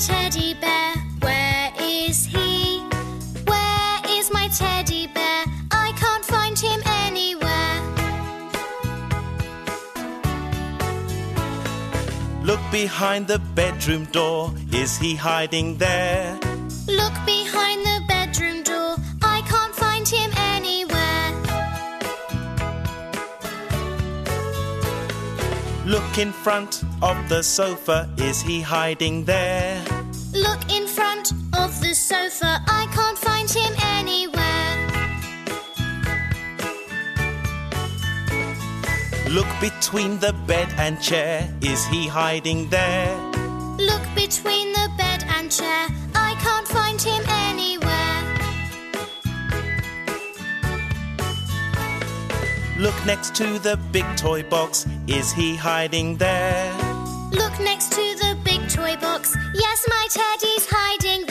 teddy bear? Where is he? Where is my teddy bear? I can't find him anywhere. Look behind the bedroom door. Is he hiding there? Look behind the bedroom door. I can't find him anywhere. Look in front of the sofa. Is he hiding there? Look in front of the sofa. I can't find him anywhere. Look between the bed and chair. Is he hiding there? Look between the bed and chair. I can't find him anywhere. Look next to the big toy box. Is he hiding there? Look next to the big toy box. Yes, my teddy's hiding there.